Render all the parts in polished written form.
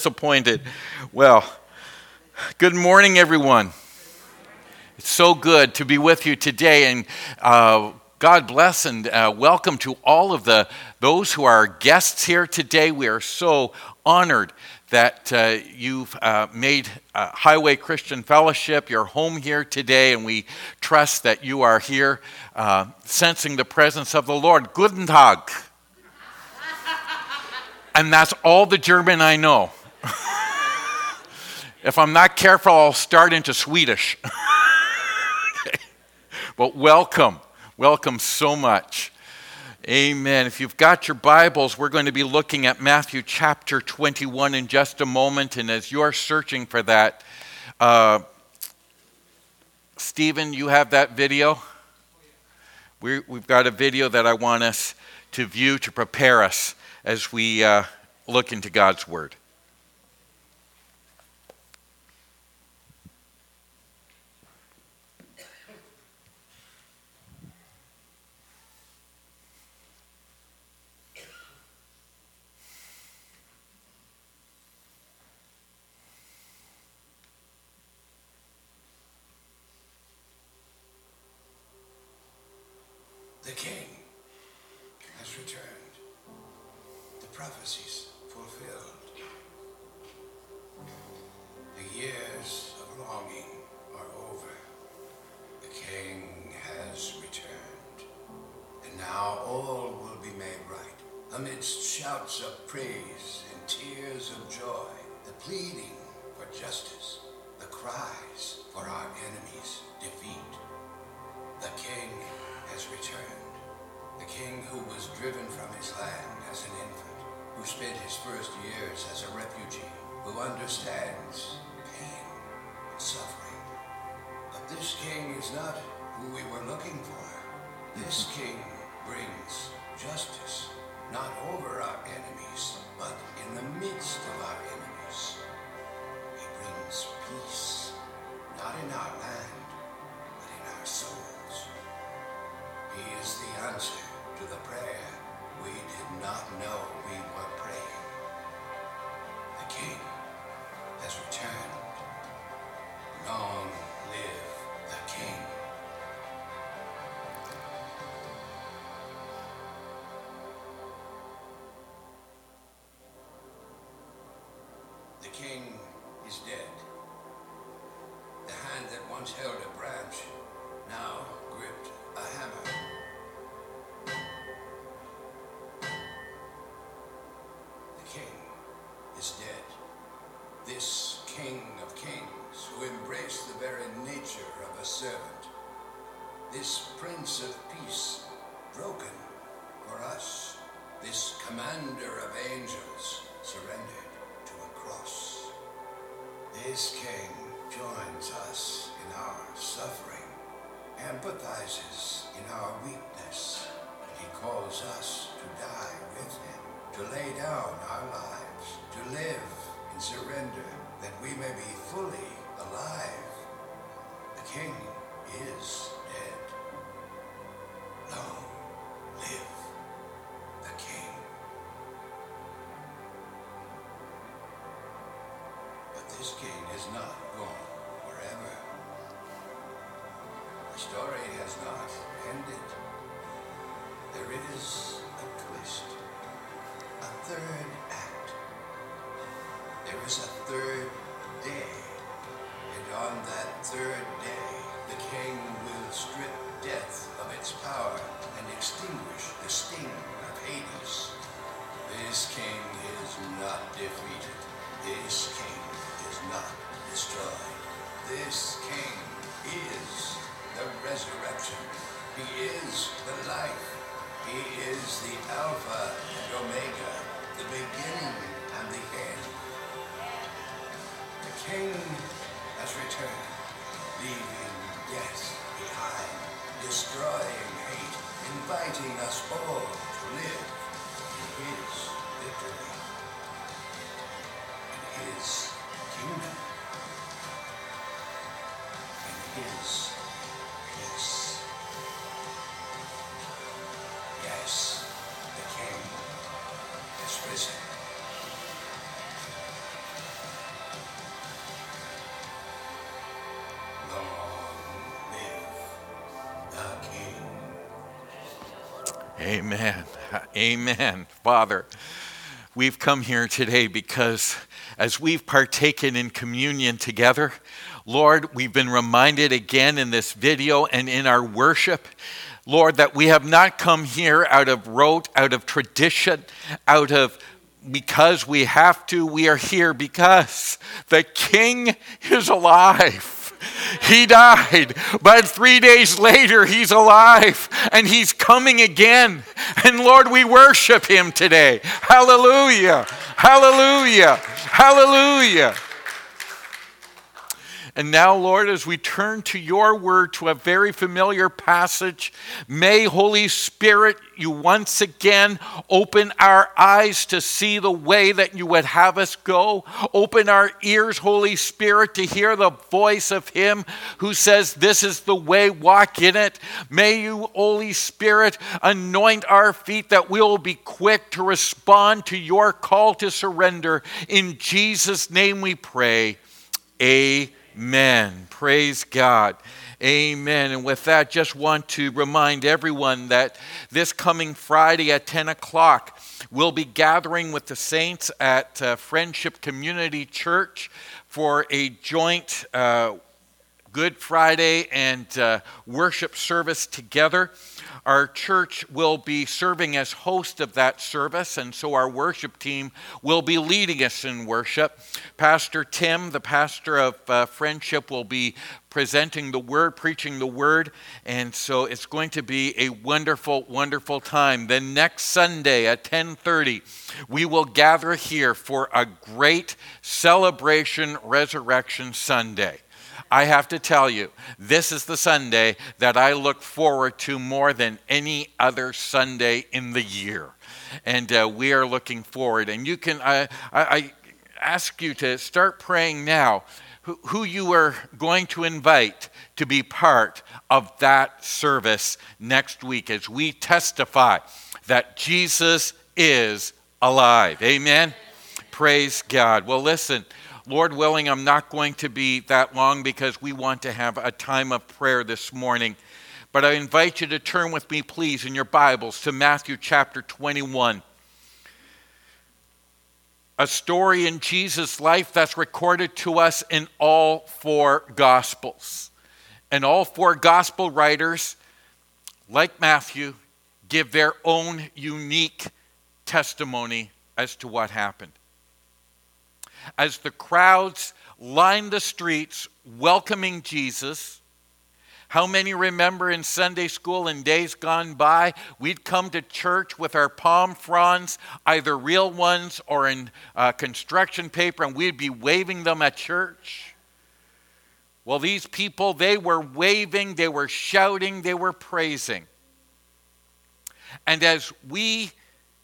Disappointed. Well, good morning, everyone. It's so good to be with you today, and God bless and welcome to all of those who are guests here today. We are so honored that you've made Highway Christian Fellowship your home here today, and we trust that you are here sensing the presence of the Lord. Guten Tag. And that's all the German I know. If I'm not careful, I'll start into Swedish. Okay. But welcome so much. Amen. If you've got your Bibles, we're going to be looking at Matthew chapter 21 in just a moment. And as you're searching for that, Stephen, you have that video? We've got a video that I want us to view to prepare us as we look into God's Word. The King has returned. The prophecies fulfilled. The years of longing are over. The King has returned. And now all will be made right. Amidst shouts of praise and tears of joy, the pleading for justice, the cries for our enemies' defeat. The King has returned. The King who was driven from his land as an infant, who spent his first years as a refugee, who understands pain and suffering. But this King is not who we were looking for. This King brings justice, not over our enemies, but in the midst of our enemies. He brings peace, not in our land, but in our souls. He is the answer to the prayer we did not know we were praying. The King has returned. Long live the King. The King is dead. The hand that once held a branch now gripped a hammer. The King is dead. This King of Kings, who embraced the very nature of a servant. This Prince of Peace, broken for us. This Commander of Angels, surrendered to a cross. This King joins us in our suffering, empathizes in our weakness. He calls us to die with him, to lay down our lives, to live in surrender, that we may be fully alive. The King is dead. Long live the King. But this King is not gone forever. The story has not ended. There is a twist, a third act. There is a third day, and on that third day, the King will strip death of its power and extinguish the sting of Hades. This King is not defeated. This King is not destroyed. This King is the resurrection. He is the life. He is the Alpha and Omega, the beginning and the end. The King has returned, leaving death behind, destroying hate, inviting us all to live in his victory, in his kingdom, in his peace. Yes, the King has risen. Amen. Amen. Father, we've come here today because as we've partaken in communion together, Lord, we've been reminded again in this video and in our worship, Lord, that we have not come here out of rote, out of tradition, because we have to. We are here because the King is alive. He died, but 3 days later, he's alive, and he's coming again. And Lord, we worship him today. Hallelujah, hallelujah, hallelujah. And now, Lord, as we turn to your word, to a very familiar passage, may, Holy Spirit, you once again open our eyes to see the way that you would have us go. Open our ears, Holy Spirit, to hear the voice of him who says, this is the way, walk in it. May you, Holy Spirit, anoint our feet that we will be quick to respond to your call to surrender. In Jesus' name we pray. Amen. Praise God. Amen. And with that, just want to remind everyone that this coming Friday at 10 o'clock, we'll be gathering with the saints at Friendship Community Church for a joint Good Friday and worship service together. Our church will be serving as host of that service, and so our worship team will be leading us in worship. Pastor Tim, the pastor of Friendship, will be presenting the word, preaching the word, and so it's going to be a wonderful, wonderful time. Then next Sunday at 10:30, we will gather here for a great celebration, Resurrection Sunday. I have to tell you, this is the Sunday that I look forward to more than any other Sunday in the year. And we are looking forward. And you can, I ask you to start praying now who you are going to invite to be part of that service next week as we testify that Jesus is alive. Amen? Praise God. Well, listen. Lord willing, I'm not going to be that long because we want to have a time of prayer this morning. But I invite you to turn with me, please, in your Bibles to Matthew chapter 21. A story in Jesus' life that's recorded to us in all four Gospels. And all four Gospel writers, like Matthew, give their own unique testimony as to what happened. As the crowds lined the streets welcoming Jesus, how many remember in Sunday school in days gone by, we'd come to church with our palm fronds, either real ones or in construction paper, and we'd be waving them at church? Well, these people, they were waving, they were shouting, they were praising. And as we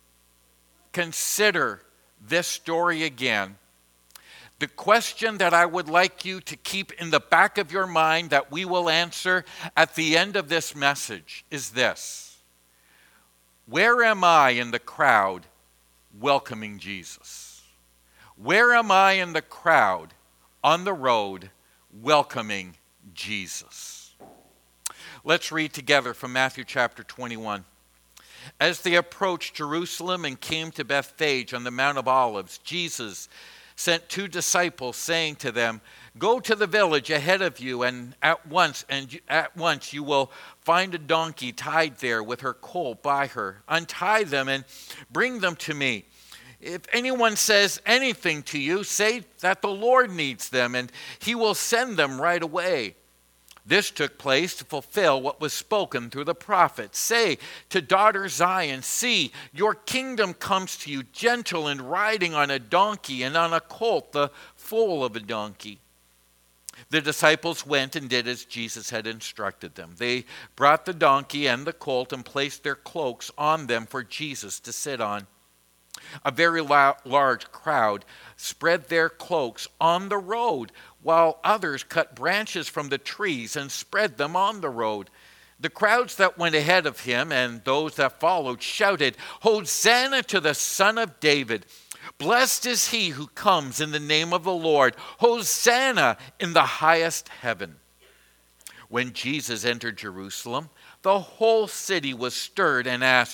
consider this story again, the question that I would like you to keep in the back of your mind that we will answer at the end of this message is this: where am I in the crowd welcoming Jesus? Where am I in the crowd on the road welcoming Jesus? Let's read together from Matthew chapter 21. As they approached Jerusalem and came to Bethphage on the Mount of Olives, Jesus sent 2 disciples, saying to them, "Go to the village ahead of you, and at once you will find a donkey tied there with her colt by her. Untie them and bring them to me. If anyone says anything to you, say that the Lord needs them, and he will send them right away." This took place to fulfill what was spoken through the prophets. "Say to daughter Zion, see, your kingdom comes to you, gentle and riding on a donkey and on a colt, the foal of a donkey." The disciples went and did as Jesus had instructed them. They brought the donkey and the colt and placed their cloaks on them for Jesus to sit on. A very large crowd spread their cloaks on the road, while others cut branches from the trees and spread them on the road. The crowds that went ahead of him and those that followed shouted, "Hosanna to the Son of David! Blessed is he who comes in the name of the Lord! Hosanna in the highest heaven!" When Jesus entered Jerusalem, the whole city was stirred and asked,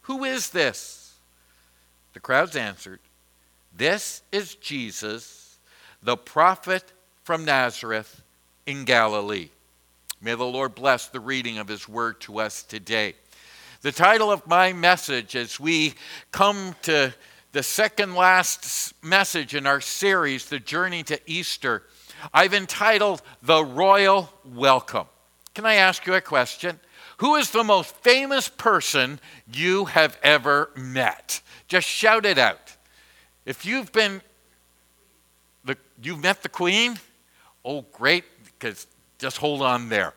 Who is this?" The crowds answered, "This is Jesus, the prophet from Nazareth in Galilee." May the Lord bless the reading of his word to us today. The title of my message as we come to the second last message in our series, The Journey to Easter, I've entitled The Royal Welcome. Can I ask you a question? Who is the most famous person you have ever met? Just shout it out. If you've met the Queen? Oh, great, because just hold on there.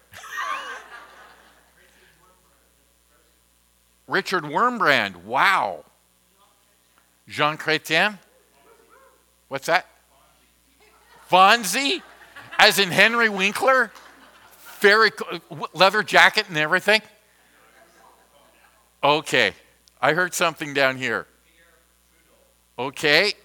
Richard Wurmbrand, wow. Jean Chrétien? What's that? Fonzie? As in Henry Winkler? Very leather jacket and everything? Okay. I heard something down here. Okay.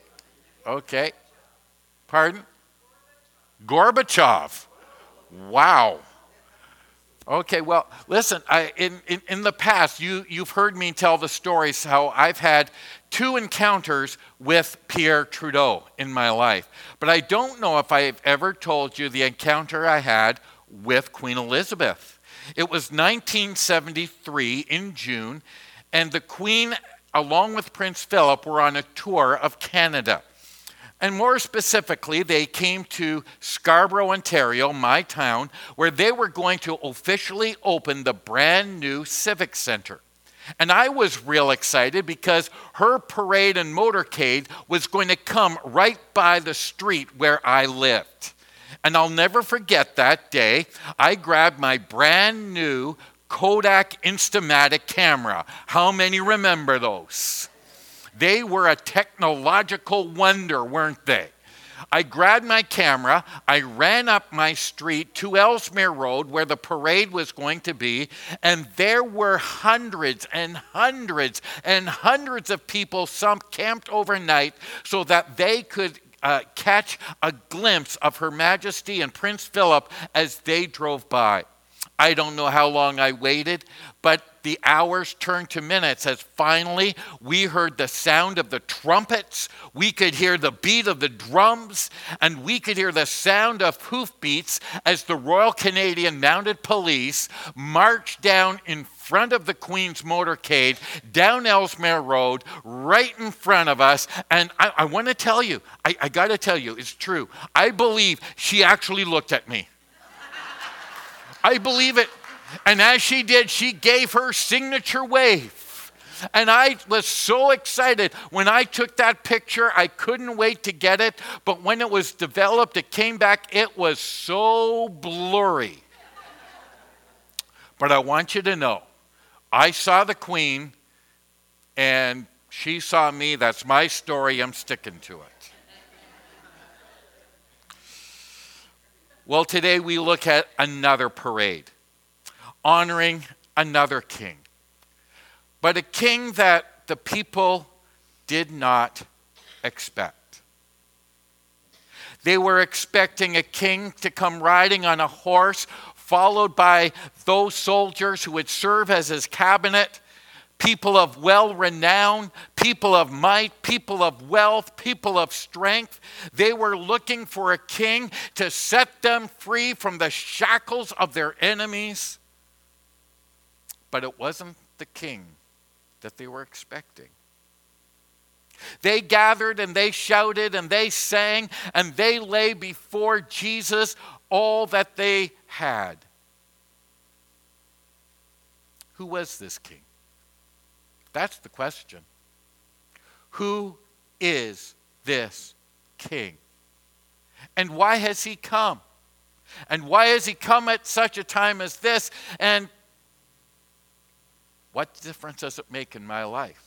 Pardon? Gorbachev. Wow. Okay, well, listen, in the past, you've heard me tell the stories how I've had 2 encounters with Pierre Trudeau in my life. But I don't know if I've ever told you the encounter I had with Queen Elizabeth. It was 1973 in June, and the Queen, along with Prince Philip, were on a tour of Canada. And more specifically, they came to Scarborough, Ontario, my town, where they were going to officially open the brand new Civic Center. And I was real excited because her parade and motorcade was going to come right by the street where I lived. And I'll never forget that day. I grabbed my brand new Kodak Instamatic camera. How many remember those? They were a technological wonder, weren't they? I grabbed my camera, I ran up my street to Ellesmere Road where the parade was going to be, and there were hundreds and hundreds and hundreds of people, some camped overnight so that they could catch a glimpse of Her Majesty and Prince Philip as they drove by. I don't know how long I waited, but the hours turned to minutes as finally we heard the sound of the trumpets, we could hear the beat of the drums, and we could hear the sound of hoofbeats as the Royal Canadian Mounted Police marched down in front of the Queen's motorcade, down Ellesmere Road, right in front of us. And I want to tell you, I got to tell you, it's true. I believe she actually looked at me. I believe it. And as she did, she gave her signature wave. And I was so excited. When I took that picture, I couldn't wait to get it. But when it was developed, it came back, it was so blurry. But I want you to know, I saw the Queen, and she saw me. That's my story. I'm sticking to it. Well, today we look at another parade, honoring another king. But a king that the people did not expect. They were expecting a king to come riding on a horse, followed by those soldiers who would serve as his cabinet, people of well-renown, people of might, people of wealth, people of strength. They were looking for a king to set them free from the shackles of their enemies. But it wasn't the king that they were expecting. They gathered and they shouted and they sang and they lay before Jesus all that they had. Who was this king? That's the question. Who is this king? And why has he come? And why has he come at such a time as this? And what difference does it make in my life?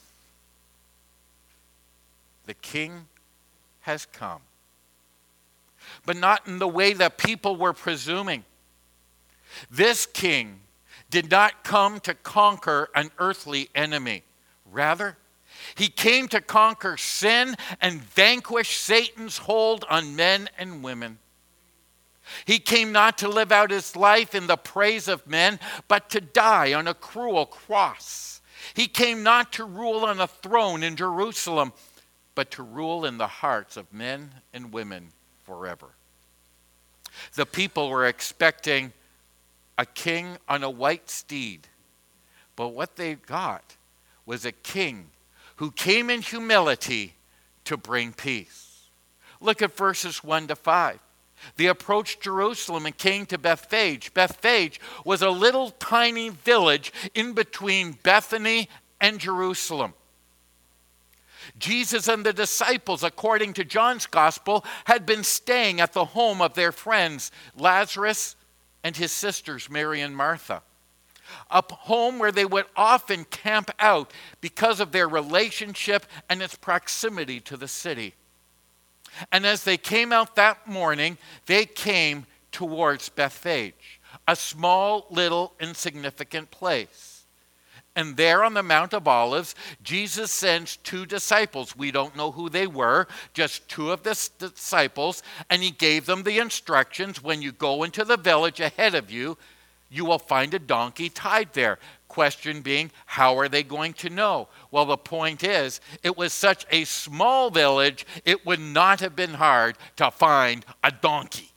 The king has come. But not in the way that people were presuming. This king did not come to conquer an earthly enemy. Rather, he came to conquer sin and vanquish Satan's hold on men and women. He came not to live out his life in the praise of men, but to die on a cruel cross. He came not to rule on a throne in Jerusalem, but to rule in the hearts of men and women forever. The people were expecting a king on a white steed, but what they got was a king who came in humility to bring peace. Look at verses 1 to 5. They approached Jerusalem and came to Bethphage. Bethphage was a little tiny village in between Bethany and Jerusalem. Jesus and the disciples, according to John's gospel, had been staying at the home of their friends Lazarus and his sisters Mary and Martha. A home where they would often camp out because of their relationship and its proximity to the city. And as they came out that morning, they came towards Bethphage, a small, little, insignificant place. And there on the Mount of Olives, Jesus sends 2 disciples. We don't know who they were, just 2 of the disciples. And he gave them the instructions: when you go into the village ahead of you, you will find a donkey tied there. Question being, how are they going to know? Well, the point is, it was such a small village, it would not have been hard to find a donkey.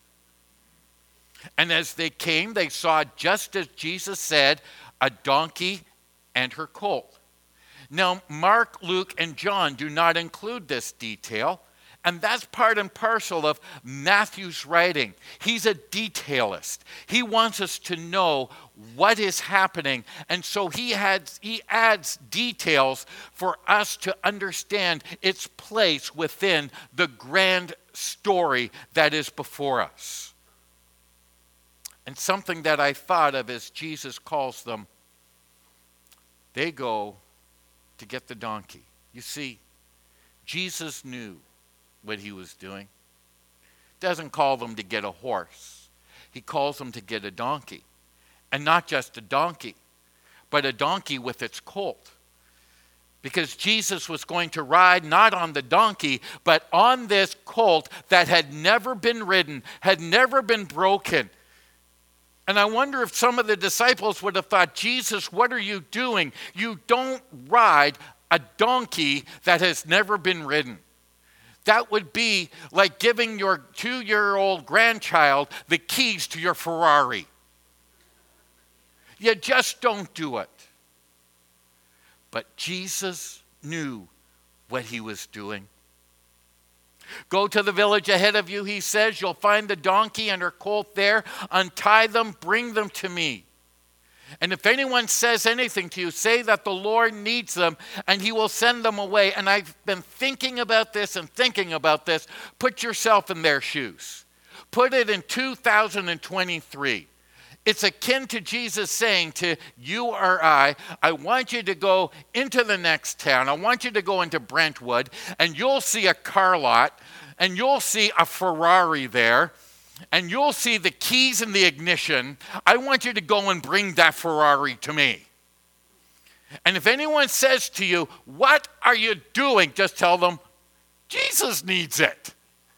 And as they came, they saw, just as Jesus said, a donkey and her colt. Now, Mark, Luke, and John do not include this detail, and that's part and parcel of Matthew's writing. He's a detailist. He wants us to know what is happening, and so he adds details for us to understand its place within the grand story that is before us. And something that I thought of as Jesus calls them, they go to get the donkey. You see, Jesus knew what he was doing. Doesn't call them to get a horse. He calls them to get a donkey. And not just a donkey, but a donkey with its colt. Because Jesus was going to ride not on the donkey, but on this colt that had never been ridden, had never been broken. And I wonder if some of the disciples would have thought, Jesus, what are you doing? You don't ride a donkey that has never been ridden. That would be like giving your 2-year-old grandchild the keys to your Ferrari. You just don't do it. But Jesus knew what he was doing. Go to the village ahead of you, he says. You'll find the donkey and her colt there. Untie them, bring them to me. And if anyone says anything to you, say that the Lord needs them and he will send them away. And I've been thinking about this and thinking about this. Put yourself in their shoes. Put it in 2023. It's akin to Jesus saying to you or I want you to go into the next town. I want you to go into Brentwood, and you'll see a car lot, and you'll see a Ferrari there, and you'll see the keys in the ignition. I want you to go and bring that Ferrari to me. And if anyone says to you, what are you doing? Just tell them, Jesus needs it.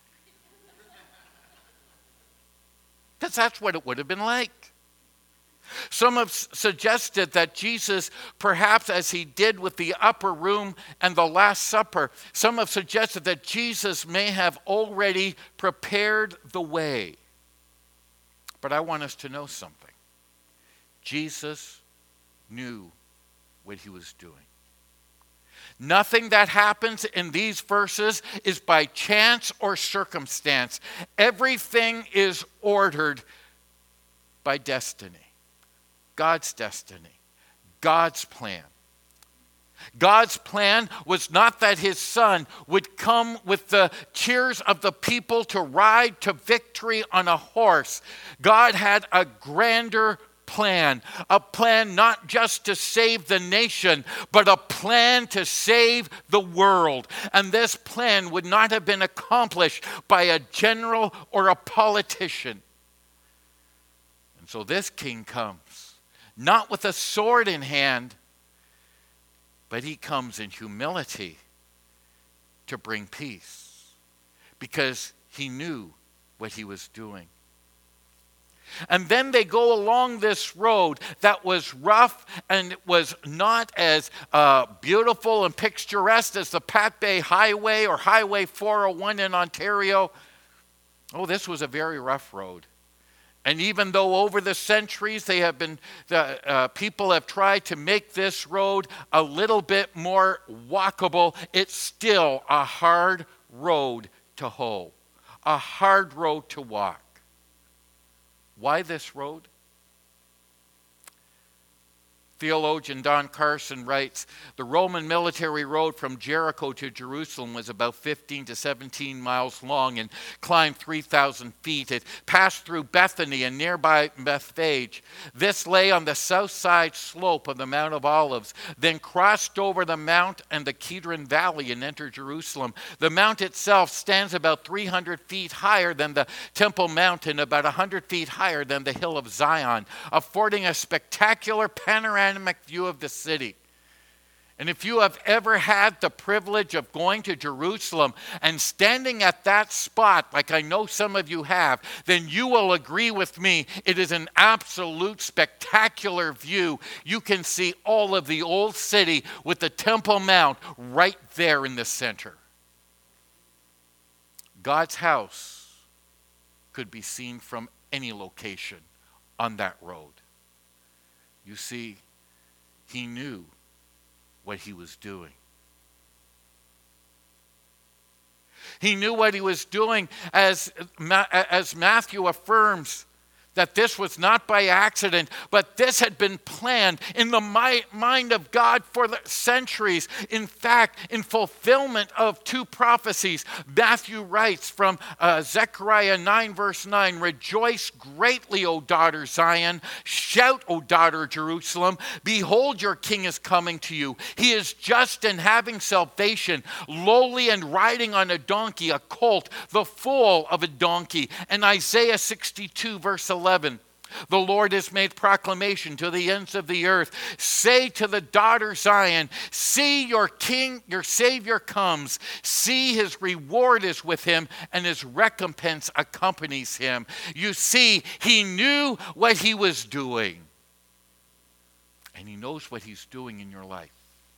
Because that's what it would have been like. Some have suggested that Jesus, perhaps as he did with the upper room and the Last Supper, some have suggested that Jesus may have already prepared the way. But I want us to know something. Jesus knew what he was doing. Nothing that happens in these verses is by chance or circumstance. Everything is ordered by destiny. God's destiny, God's plan. God's plan was not that his son would come with the cheers of the people to ride to victory on a horse. God had a grander plan, a plan not just to save the nation, but a plan to save the world. And this plan would not have been accomplished by a general or a politician. And so this king comes. Not with a sword in hand, but he comes in humility to bring peace because he knew what he was doing. And then they go along this road that was rough and it was not as beautiful and picturesque as the Pat Bay Highway or Highway 401 in Ontario. Oh, this was a very rough road. And even though over the centuries people have tried to make this road a little bit more walkable, it's still a hard road to hoe, a hard road to walk. Why this road? Theologian Don Carson writes, the Roman military road from Jericho to Jerusalem was about 15 to 17 miles long and climbed 3,000 feet. It passed through Bethany and nearby Bethphage. This lay on the south side slope of the Mount of Olives, then crossed over the mount and the Kidron Valley and entered Jerusalem. The mount itself stands about 300 feet higher than the Temple Mount and about 100 feet higher than the Hill of Zion, affording a spectacular panoramic view of the city. And if you have ever had the privilege of going to Jerusalem and standing at that spot, like I know some of you have, then you will agree with me, it is an absolute spectacular view. You can see all of the old city with the Temple Mount right there in the center. God's house could be seen from any location on that road. You see, he knew what he was doing. He knew what he was doing, as Matthew affirms, that this was not by accident, but this had been planned in the mind of God for the centuries. In fact, in fulfillment of two prophecies, Matthew writes from Zechariah 9 verse 9, "Rejoice greatly, O daughter Zion. Shout, O daughter Jerusalem. Behold, your king is coming to you. He is just and having salvation, lowly and riding on a donkey, a colt, the foal of a donkey." And Isaiah 62 verse 11, "The Lord has made proclamation to the ends of the earth. Say to the daughter Zion, see your king, your Savior comes. See, his reward is with him and his recompense accompanies him." You see, he knew what he was doing. And he knows what he's doing in your life.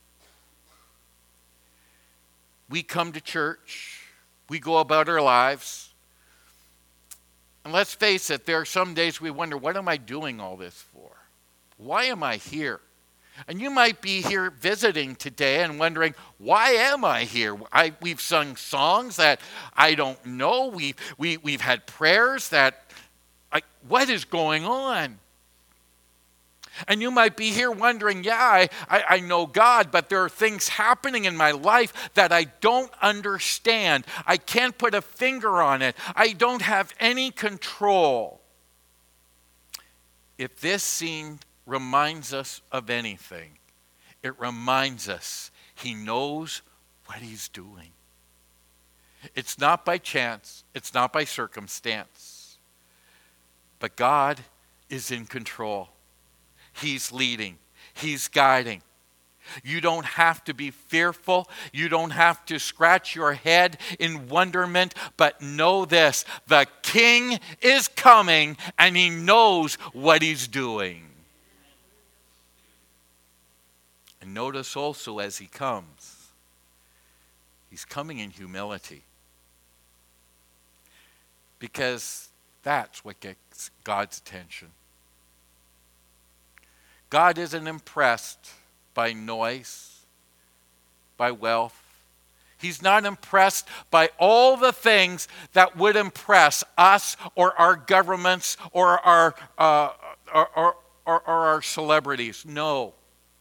We come to church. We go about our lives. And let's face it, there are some days we wonder, what am I doing all this for? Why am I here? And you might be here visiting today and wondering, why am I here? We've sung songs that I don't know. We've had prayers that, what is going on? And you might be here wondering, I know God, but there are things happening in my life that I don't understand. I can't put a finger on it. I don't have any control. If this scene reminds us of anything, it reminds us he knows what he's doing. It's not by chance. It's not by circumstance. But God is in control. He's leading. He's guiding. You don't have to be fearful. You don't have to scratch your head in wonderment. But know this, the King is coming and he knows what he's doing. And notice also as he comes, he's coming in humility. Because that's what gets God's attention. God isn't impressed by noise, by wealth. He's not impressed by all the things that would impress us or our governments or our celebrities. No.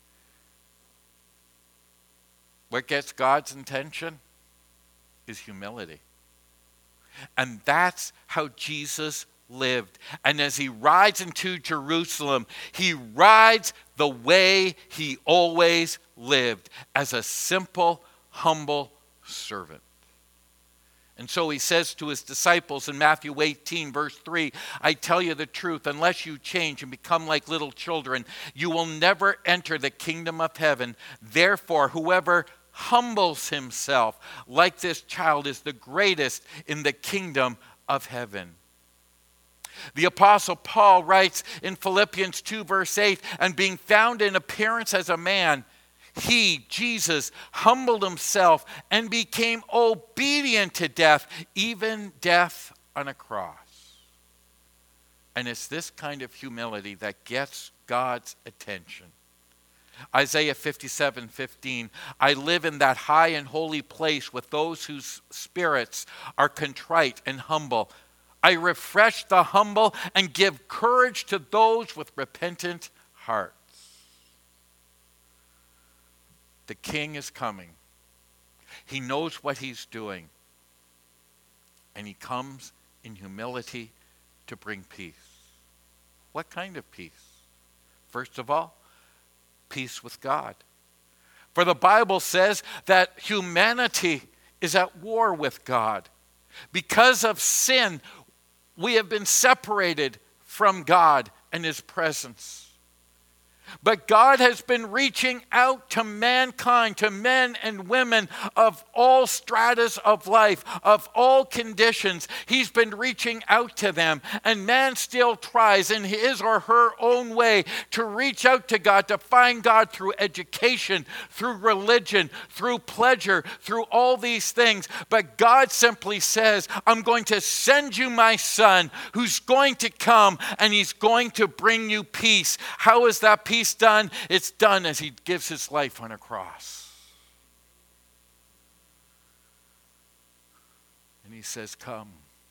What gets God's attention is humility. And that's how Jesus lived. And as he rides into Jerusalem, he rides the way he always lived, as a simple, humble servant. And so he says to his disciples in Matthew 18 verse 3, "I tell you the truth, unless you change and become like little children, you will never enter the kingdom of heaven. Therefore, whoever humbles himself like this child is the greatest in the kingdom of heaven." The Apostle Paul writes in Philippians 2 verse 8, and being found in appearance as a man, he, Jesus, humbled himself and became obedient to death, even death on a cross. And it's this kind of humility that gets God's attention. Isaiah 57:15, I live in that high and holy place with those whose spirits are contrite and humble. I refresh the humble and give courage to those with repentant hearts. The King is coming. He knows what he's doing. And he comes in humility to bring peace. What kind of peace? First of all, peace with God. For the Bible says that humanity is at war with God. Because of sin, we have been separated from God and his presence. But God has been reaching out to mankind, to men and women of all stratas of life, of all conditions. He's been reaching out to them. And man still tries in his or her own way to reach out to God, to find God through education, through religion, through pleasure, through all these things. But God simply says, I'm going to send you my son who's going to come and he's going to bring you peace. How is that peace done? It's done as he gives his life on a cross. And he says, come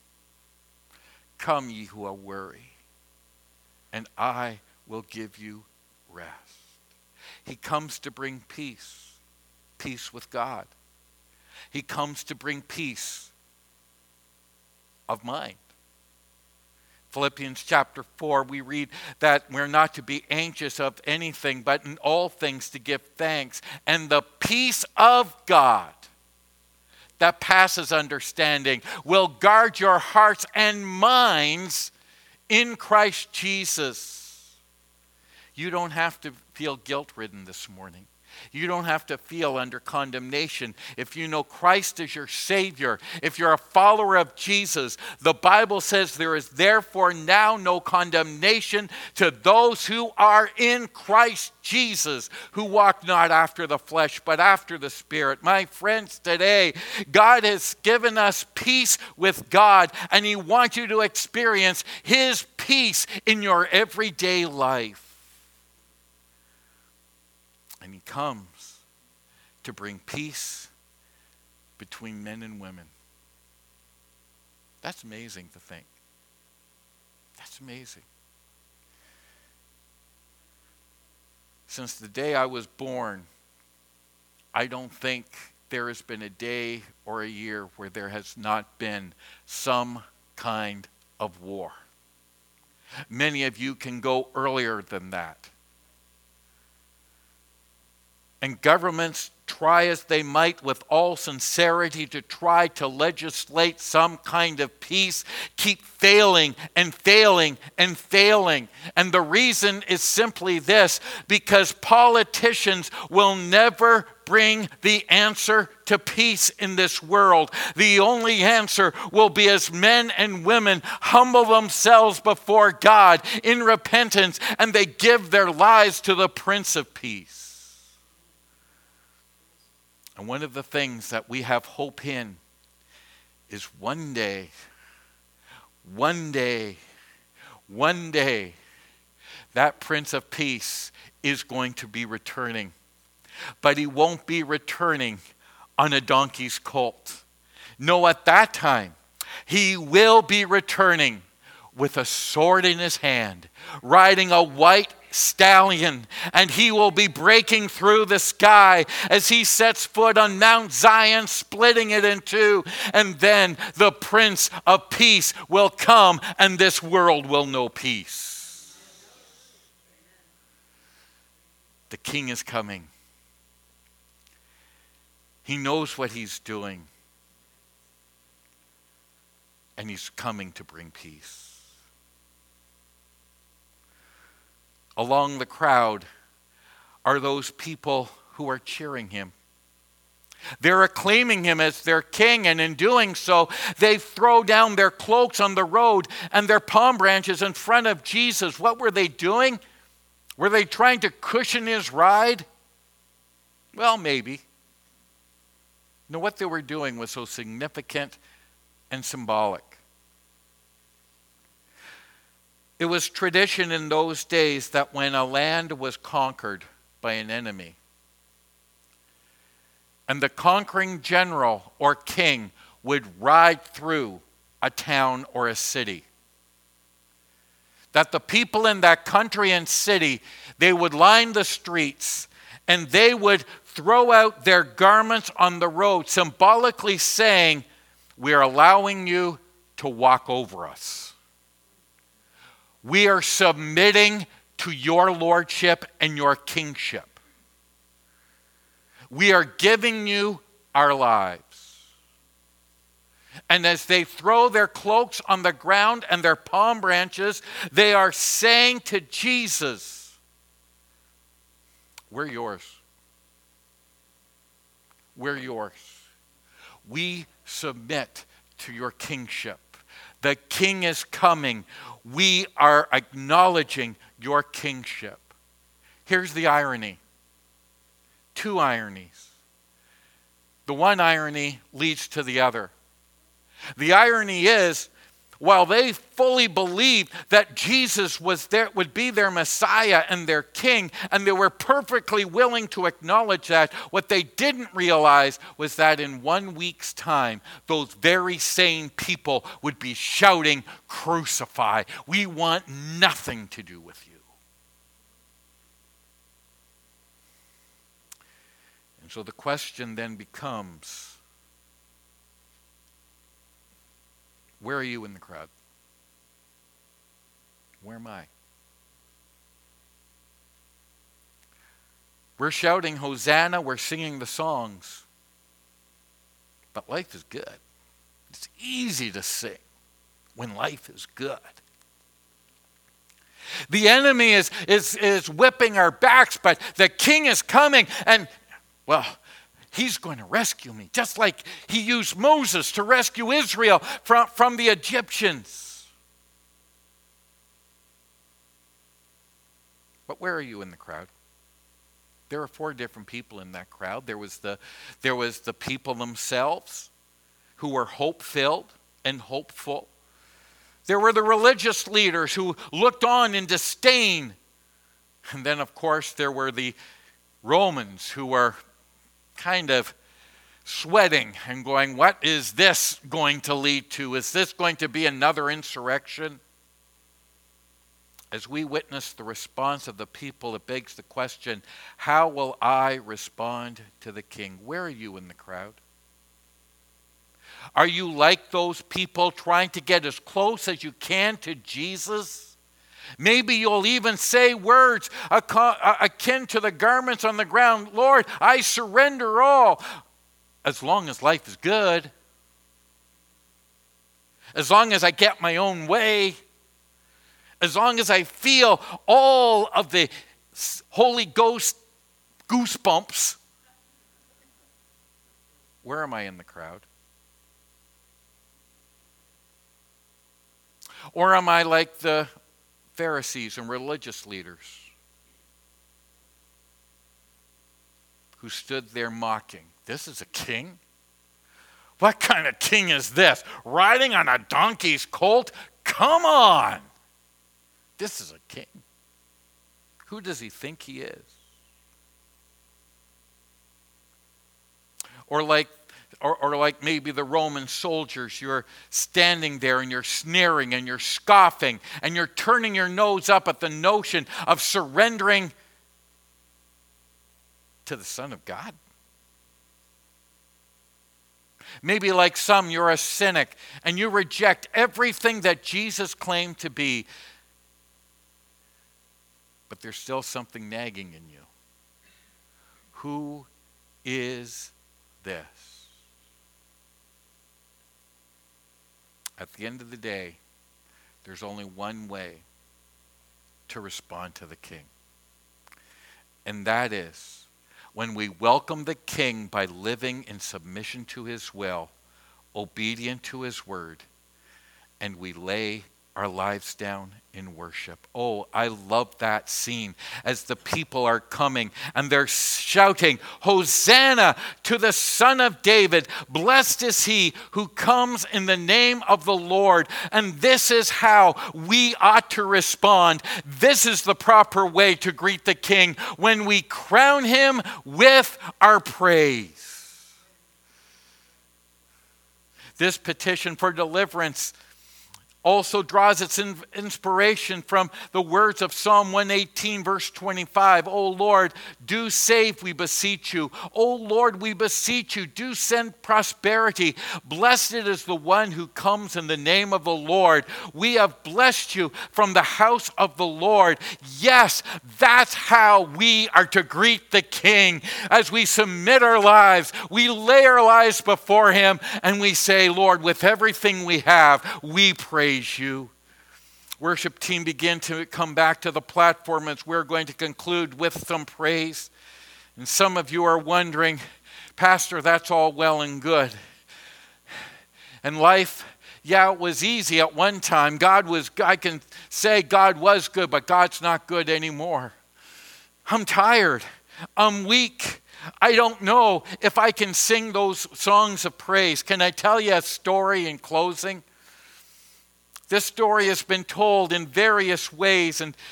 ye who are weary, and I will give you rest. He comes to bring peace with God. He comes to bring peace of mind. Philippians chapter 4, we read that we're not to be anxious of anything, but in all things to give thanks. And the peace of God that passes understanding will guard your hearts and minds in Christ Jesus. You don't have to feel guilt-ridden this morning. You don't have to feel under condemnation. If you know Christ as your Savior, if you're a follower of Jesus, the Bible says there is therefore now no condemnation to those who are in Christ Jesus, who walk not after the flesh, but after the Spirit. My friends, today, God has given us peace with God, and he wants you to experience his peace in your everyday life. And he comes to bring peace between men and women. That's amazing to think. That's amazing. Since the day I was born, I don't think there has been a day or a year where there has not been some kind of war. Many of you can go earlier than that. And governments try as they might with all sincerity to try to legislate some kind of peace, keep failing and failing and failing. And the reason is simply this, because politicians will never bring the answer to peace in this world. The only answer will be as men and women humble themselves before God in repentance and they give their lives to the Prince of Peace. And one of the things that we have hope in is one day, that Prince of Peace is going to be returning. But he won't be returning on a donkey's colt. No, at that time, he will be returning with a sword in his hand, riding a white stallion, and he will be breaking through the sky as he sets foot on Mount Zion, splitting it in two, and then the Prince of Peace will come and this world will know peace. The King is coming. He knows what he's doing, and he's coming to bring peace. Along the crowd are those people who are cheering him. They're acclaiming him as their king, and in doing so, they throw down their cloaks on the road and their palm branches in front of Jesus. What were they doing? Were they trying to cushion his ride? Well, maybe. No, what they were doing was so significant and symbolic. It was tradition in those days that when a land was conquered by an enemy, and the conquering general or king would ride through a town or a city, that the people in that country and city, they would line the streets and they would throw out their garments on the road, symbolically saying, we are allowing you to walk over us. We are submitting to your lordship and your kingship. We are giving you our lives. And as they throw their cloaks on the ground and their palm branches, they are saying to Jesus, we're yours. We're yours. We submit to your kingship. The king is coming. We are acknowledging your kingship. Here's the irony. Two ironies. The one irony leads to the other. The irony is, while they fully believed that Jesus would be their Messiah and their king, and they were perfectly willing to acknowledge that, what they didn't realize was that in 1 week's time, those very same people would be shouting, "Crucify! We want nothing to do with you." And so the question then becomes, where are you in the crowd? Where am I? We're shouting Hosanna, we're singing the songs. But life is good. It's easy to sing when life is good. The enemy is whipping our backs, but the king is coming, and, well, he's going to rescue me, just like he used Moses to rescue Israel from the Egyptians. But where are you in the crowd? There are 4 different people in that crowd. There was the people themselves who were hope-filled and hopeful. There were the religious leaders who looked on in disdain. And then, of course, there were the Romans who were kind of sweating and going, what is this going to lead to? Is this going to be another insurrection? As we witness the response of the people, it begs the question, how will I respond to the king? Where are you in the crowd? Are you like those people trying to get as close as you can to Jesus? Maybe you'll even say words akin to the garments on the ground. Lord, I surrender all. As long as life is good. As long as I get my own way. As long as I feel all of the Holy Ghost goosebumps. Where am I in the crowd? Or am I like the Pharisees and religious leaders who stood there mocking? This is a king? What kind of king is this? Riding on a donkey's colt? Come on! This is a king. Who does he think he is? Or like maybe the Roman soldiers, you're standing there and you're sneering and you're scoffing and you're turning your nose up at the notion of surrendering to the Son of God. Maybe like some, you're a cynic and you reject everything that Jesus claimed to be, but there's still something nagging in you. Who is this? At the end of the day, there's only one way to respond to the king. And that is, when we welcome the King by living in submission to his will, obedient to his word, and we lay our lives down in worship. Oh, I love that scene as the people are coming and they're shouting, Hosanna to the Son of David. Blessed is he who comes in the name of the Lord. And this is how we ought to respond. This is the proper way to greet the King, when we crown him with our praise. This petition for deliverance also draws its inspiration from the words of Psalm 118, verse 25. O Lord, do save, we beseech you. O Lord, we beseech you, do send prosperity. Blessed is the one who comes in the name of the Lord. We have blessed you from the house of the Lord. Yes, that's how we are to greet the King. As we submit our lives, we lay our lives before him, and we say, Lord, with everything we have, we praise you. Worship team, begin to come back to the platform as we're going to conclude with some praise. And some of you are wondering, Pastor, that's all well and good. And life, yeah, it was easy at one time. I can say God was good, but God's not good anymore. I'm tired. I'm weak. I don't know if I can sing those songs of praise. Can I tell you a story in closing? This story has been told in various ways, and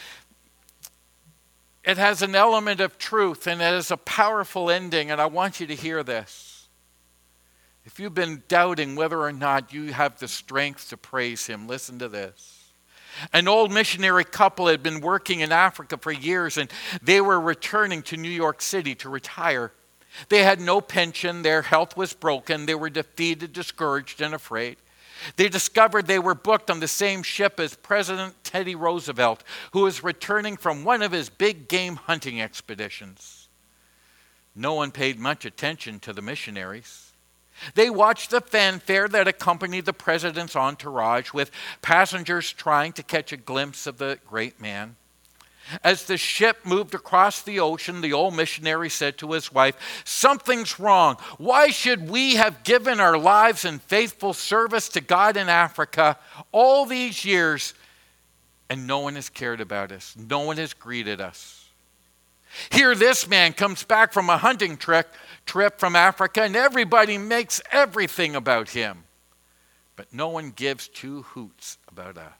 it has an element of truth, and it has a powerful ending, and I want you to hear this. If you've been doubting whether or not you have the strength to praise him, listen to this. An old missionary couple had been working in Africa for years, and they were returning to New York City to retire. They had no pension, their health was broken, they were defeated, discouraged, and afraid. They discovered they were booked on the same ship as President Teddy Roosevelt, who was returning from one of his big game hunting expeditions. No one paid much attention to the missionaries. They watched the fanfare that accompanied the president's entourage, with passengers trying to catch a glimpse of the great man. As the ship moved across the ocean, the old missionary said to his wife, "Something's wrong. Why should we have given our lives in faithful service to God in Africa all these years, and no one has cared about us? No one has greeted us. Here this man comes back from a hunting trip from Africa, and everybody makes everything about him. But no one gives two hoots about us."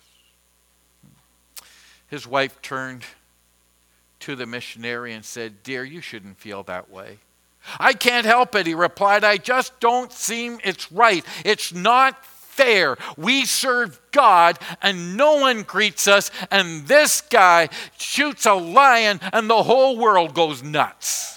His wife turned to the missionary and said, "Dear, you shouldn't feel that way." "I can't help it," he replied. "I just don't seem it's right. It's not fair. We serve God and no one greets us, and this guy shoots a lion and the whole world goes nuts."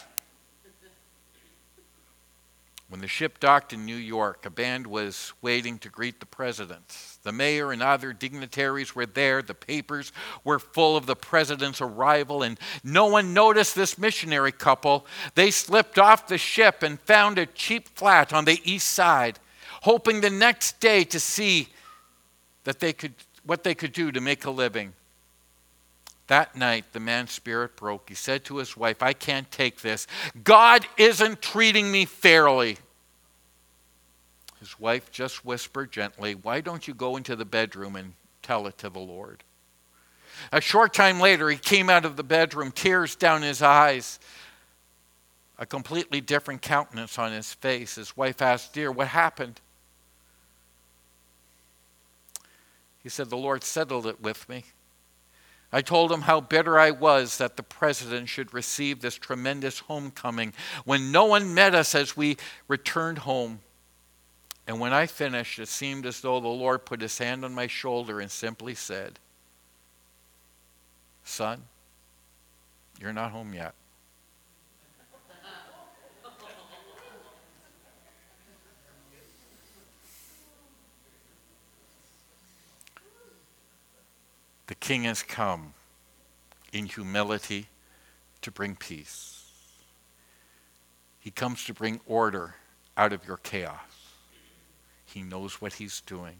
When the ship docked in New York, a band was waiting to greet the president. The mayor and other dignitaries were there. The papers were full of the president's arrival, and no one noticed this missionary couple. They slipped off the ship and found a cheap flat on the east side, hoping the next day to see what they could do to make a living. That night, the man's spirit broke. He said to his wife, "I can't take this. God isn't treating me fairly." His wife just whispered gently, "Why don't you go into the bedroom and tell it to the Lord?" A short time later, he came out of the bedroom, tears down his eyes, a completely different countenance on his face. His wife asked, "Dear, what happened?" He said, "The Lord settled it with me. I told him how bitter I was that the president should receive this tremendous homecoming when no one met us as we returned home. And when I finished, it seemed as though the Lord put his hand on my shoulder and simply said, 'Son, you're not home yet.'" The King has come in humility to bring peace. He comes to bring order out of your chaos. He knows what he's doing.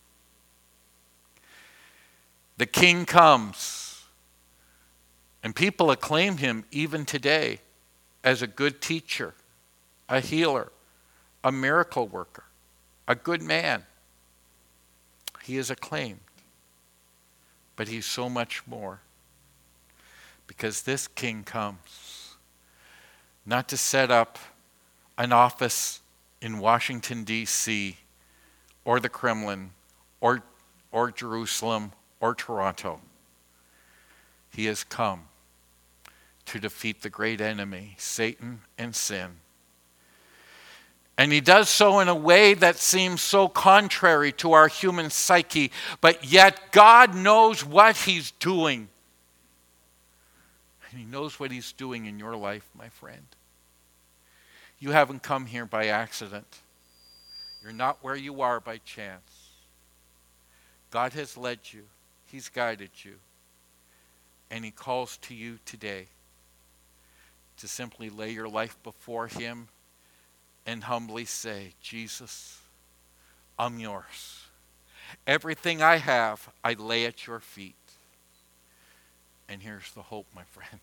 The King comes, and people acclaim him even today. as a good teacher, a healer, a miracle worker, a good man. He is acclaimed. But he's so much more. Because this king comes not to set up an office in Washington, D.C., or the Kremlin, or Jerusalem, or Toronto. He has come to defeat the great enemy, Satan and sin. And he does so in a way that seems so contrary to our human psyche, but yet God knows what he's doing. And he knows what he's doing in your life, my friend. You haven't come here by accident. You're not where you are by chance. God has led you. He's guided you. And he calls to you today to simply lay your life before him and humbly say, Jesus, I'm yours. Everything I have, I lay at your feet. And here's the hope, my friend.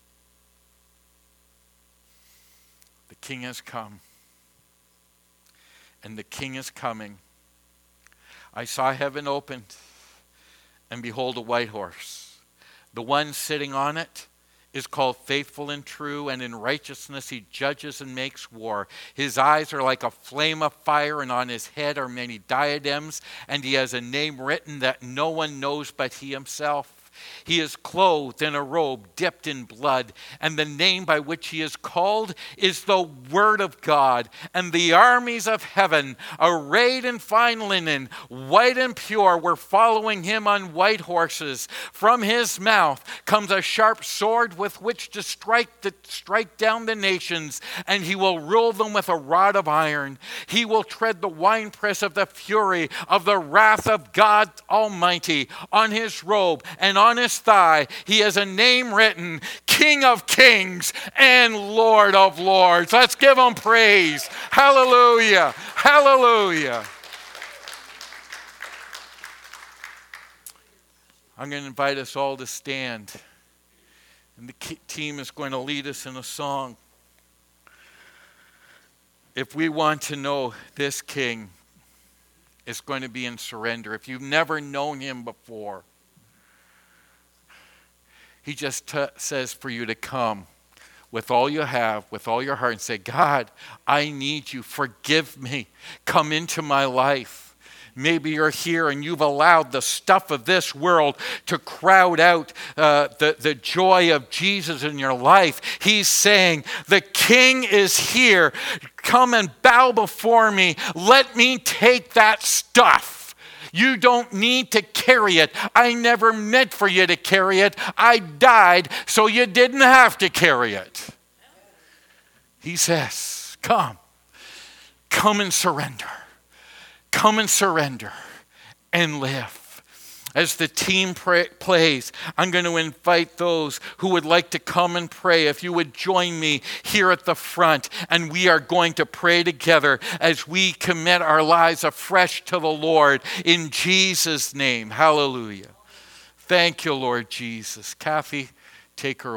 The king has come. And the king is coming. I saw heaven opened, and behold, a white horse. The one sitting on it is called Faithful and True, and in righteousness he judges and makes war. His eyes are like a flame of fire, and on his head are many diadems, and he has a name written that no one knows but he himself. He is clothed in a robe dipped in blood, and the name by which he is called is the Word of God. And the armies of heaven, arrayed in fine linen, white and pure, were following him on white horses. From his mouth comes a sharp sword with which to strike down the nations, and he will rule them with a rod of iron. He will tread the winepress of the fury of the wrath of God Almighty. On his robe and on his thigh, he has a name written, King of Kings and Lord of Lords. Let's give him praise. Hallelujah. Hallelujah. I'm going to invite us all to stand. And the team is going to lead us in a song. If we want to know this King, it's going to be in surrender. If you've never known him before, he just says for you to come with all you have, with all your heart, and say, God, I need you. Forgive me. Come into my life. Maybe you're here and you've allowed the stuff of this world to crowd out the joy of Jesus in your life. He's saying, the King is here. Come and bow before me. Let me take that stuff. You don't need to carry it. I never meant for you to carry it. I died so you didn't have to carry it. He says, come and surrender. Come and surrender and live. As the team plays, I'm going to invite those who would like to come and pray. If you would join me here at the front, and we are going to pray together as we commit our lives afresh to the Lord in Jesus' name. Hallelujah. Thank you, Lord Jesus. Kathy, take her